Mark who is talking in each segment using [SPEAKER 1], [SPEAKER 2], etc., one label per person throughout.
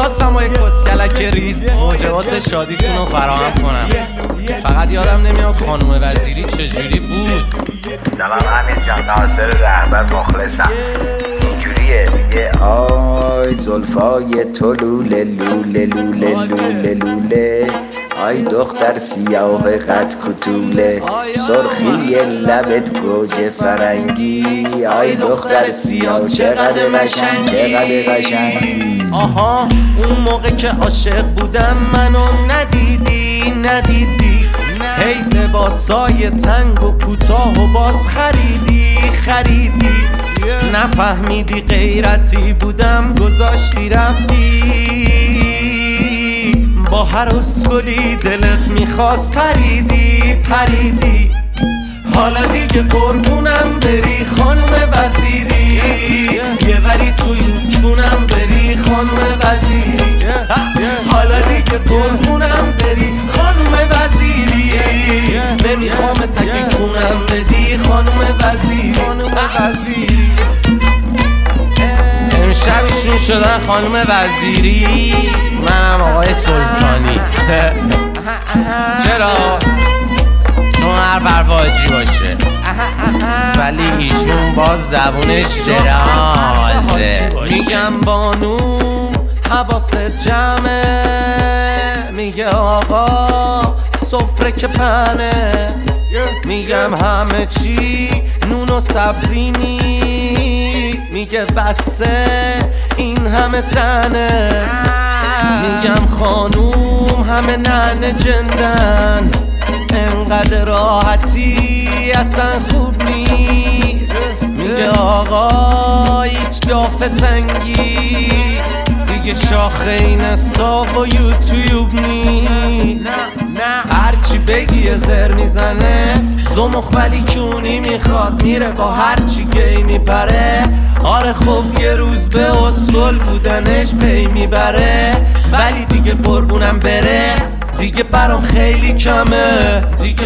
[SPEAKER 1] میخواستم با یک کسکلک ریز موجبات شادیتون رو فراهم کنم. فقط یادم نمیاد خانم وزیری چجوری بود.
[SPEAKER 2] سلام امیر جان، ناصر رهبر مخلصم. اینجوریه میگه آی زلفای تو لوله لوله لوله لوله لوله، آی دختر سیاه قد کتوله، سرخی لبت گوجه فرنگی، آی دختر سیاه چقدر قشنگ چقدر قشنگی.
[SPEAKER 1] آها اون موقع که عاشق بودم منو ندیدی هی لباسای تنگ و کوتاه و باز خریدی نفهمیدی غیرتی بودم گذاشتی رفتی، با هر اسکلی دلت میخواست پریدی. حالا دیگه قربونم بری خانم وزیری، یه وری تو این چونم بری خانم وزیری. حالا دیگه قربونم بری خانم وزیری، نمیخوام تکی چونم بدی خانم وزیری. امشب ایشون شدن خانم وزیری، منم آقای سلطانی. چرا؟ چون هر برواجی باشه ولی ایشون باز زبونش درازه. میگم بانو حواست جمعه، میگه آقا سفره که پنه، میگم همه چی نون و سبزی نی، میگه بسه این همه تنه، میگم خانوم همه ننه جندن، انقدر راحتی اصلا خوب نیست، میگه آقا هیچ دافه تنگی دیگه شاخه این استا و یوتیوب نیست. هرچی بگی زر میزنه زمخ ولی کونی میخواد، میره با هرچی گی میپره. آره خب یه روز به اسکل بودنش پی میبره، ولی دیگه قربونم بره دیگه برام خیلی کمه.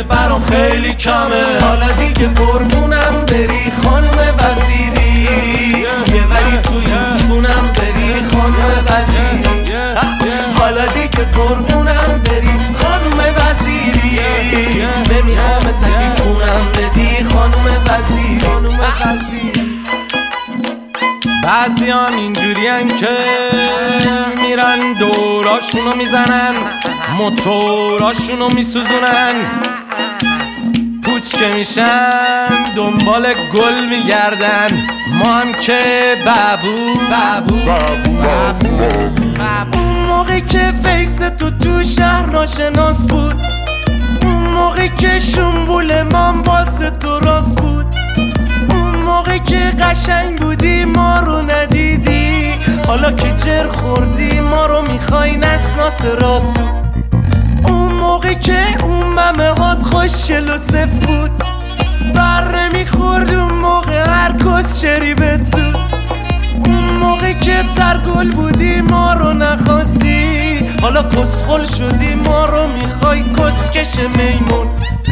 [SPEAKER 1] حالا دیگه قربونم بری خانم وزیری، یه وری توی چونم بری خانم وزیری. حالا دیگه قربونم بری خانم وزیری، نمیخوام تکی چونم بدی خانم وزیری. بعضیان اینجورین که میرن دوراشونو میزنن، موتوراشونو میسوزونن، پوچ که میشن دنبال گل میگردن. ما هم که بابو اون موقع که فیس تو شهر ناشناس بود، اون موقع که شنبول من واسه تو راست بود، اون موقع که قشنگ بودی ما رو ندیدی، حالا که جر خوردی ما رو میخوای نسناس راسو. اون موقع که اون ممه هات خوشگل و صف بود، بر نمیخورد اون موقع هر کس شریبت تو، اون موقع که ترگل بودی ما رو نخواستی، حالا کسخل شدی ما رو میخوای کسکش میمون.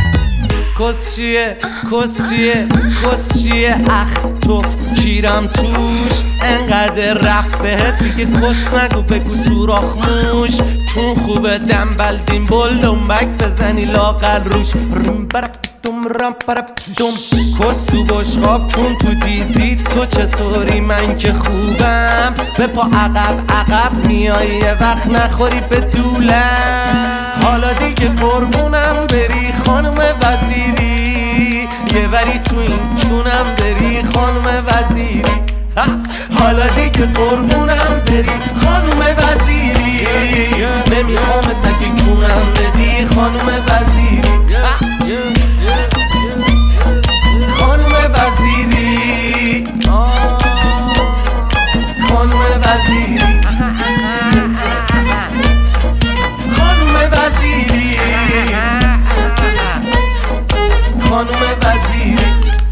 [SPEAKER 1] کسچیه اخ توف کیرم توش، انقدر رفت بهت دیگه کس نگو بگو سوراخ موش، چون خوبه دنبل دیمبل دنبک بزنی لاغر روش. رم برک دم رم برک دم کس تو بشقاب چون تو دیزی تو چطوری؟ من که خوبم به پا عقب میای یه وقت نخوری به دولم. حالا دیگه قربونم بری خانم وزیری، یه وری تو این چونم بری خانم وزیری. حالا دیگه قربونم بری خانم وزیری، نمیخوام تکی چونم بدی خانم وزیری. خانم وزیری خانم وزیری خانم وزیری.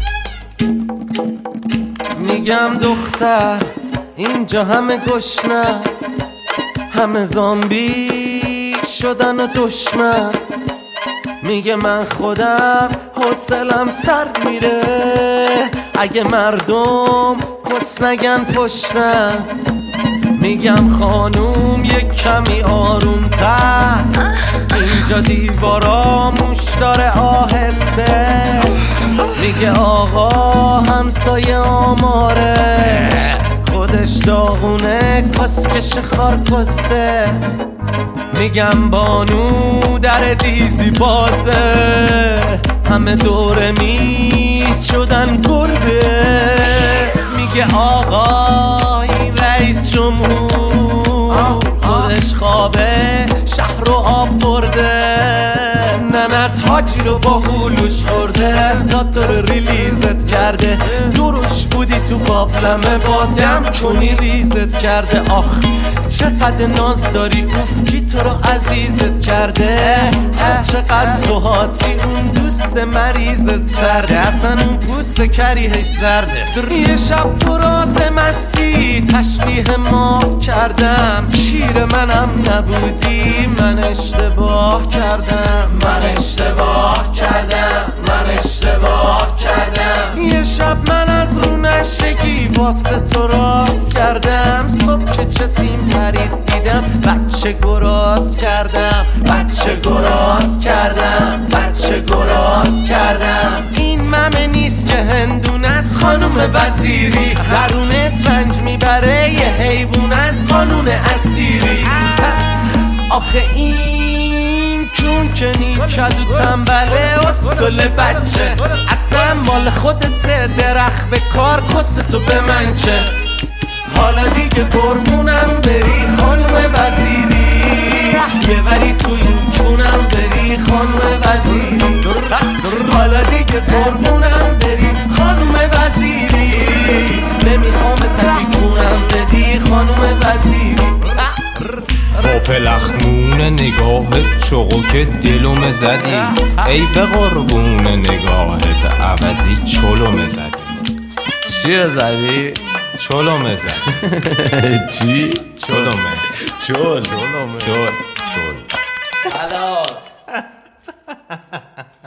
[SPEAKER 1] میگم دختر اینجا همه گشنه، همه زامبی شدن و دشمن، میگه من خودم حوصلم سر میره اگه مردم کس نگن پشتم، میگم خانوم یک کمی آرومتر، اینجا دیوارا موش داره آهسته. میگه آقا همسایه آمارش خودش داغونه کسکش خارکسته. میگم بانو در دیزی بازه، همه دور میز شدن گربه. میگه آقا این رئیس جمهور خودش خوابه شهر رو آب برده. ننت حاجی رو با هولوش خورده، تا تو رو ریلیزت کرده. دروش بودی تو قابلمه با دم کنی ریزت کرده. آخ چقدر ناز داری اوف کی تو رو عزیزت کرده. چقدر تو هاتی اون دوست مریضت سرده، اصلا اون پوست کریهش زرده. یه شب تو راز مستی تشبیه ما کردم، شیر منم نبودی من اشتباه کردم. من اشتباه کردم، من اشتباه کردم. یه شب من از رو نشگی واسه تو راست کردم. صبح که چتیم پرید دیدم بچه گراز کردم، بچه گراز کردم، بچه گراز کردم. این ممه نیست که هندونه از خانم وزیری، درونت رنج میبره یه حیوان از قانون اسیری. آخه این چون که نیکد و تنبله اسکل بچه، اصلا مال خودت درخت به کار کس تو به من چه. حالا دیگه قربونم بری خانم وزیری، یه وری تو این چونم بری خانم وزیری. حالا دیگه قربونم بری خانم وزیری، نمیخوام تکونم بدی خانم وزیری.
[SPEAKER 3] با پلخمون نگاهت چوقو که دلوم زدی، ای به قربون نگاهت عوضی چلوم زدی.
[SPEAKER 1] چیه زدی؟
[SPEAKER 3] چلوم زدی.
[SPEAKER 1] چی؟
[SPEAKER 3] چلومه.
[SPEAKER 1] چل
[SPEAKER 3] چل.
[SPEAKER 1] خلاص.